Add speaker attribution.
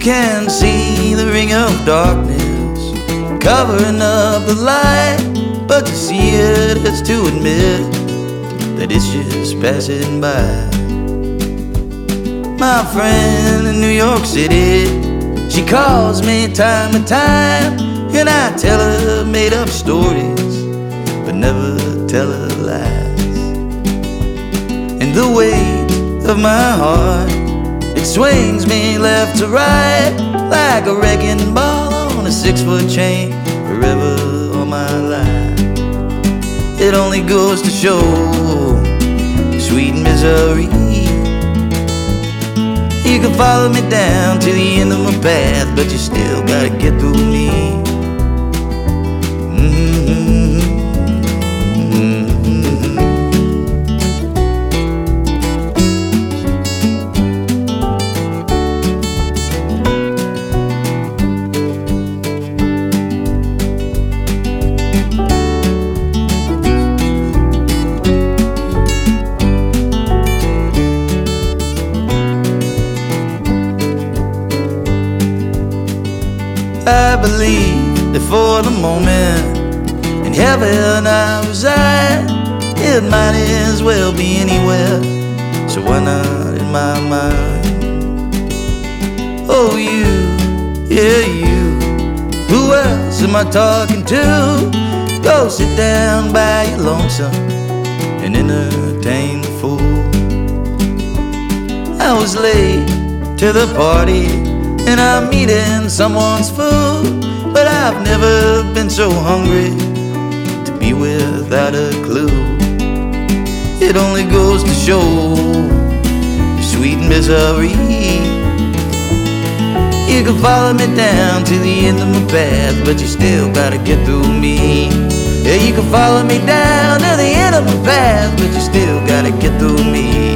Speaker 1: can see the ring of darkness covering up the light, but to see it is to admit that it's just passing by. My friend in New York City, she calls me time and time, and I tell her made up stories, but never tell her lies. And the weight of my heart, it swings me left to right like a wrecking ball on a 6-foot chain, forever all my life. It only goes to show sweet misery. You can follow me down to the end of my path, but you still gotta get through me. I believe that for the moment in heaven I reside. It might as well be anywhere, so why not in my mind? Oh you, yeah you, who else am I talking to? Go sit down by your lonesome and entertain the fool. I was late to the party and I'm eating someone's food, but I've never been so hungry to be without a clue. It only goes to show sweet misery. You can follow me down to the end of my path, but you still gotta get through me. Yeah, you can follow me down to the end of my path, but you still gotta get through me.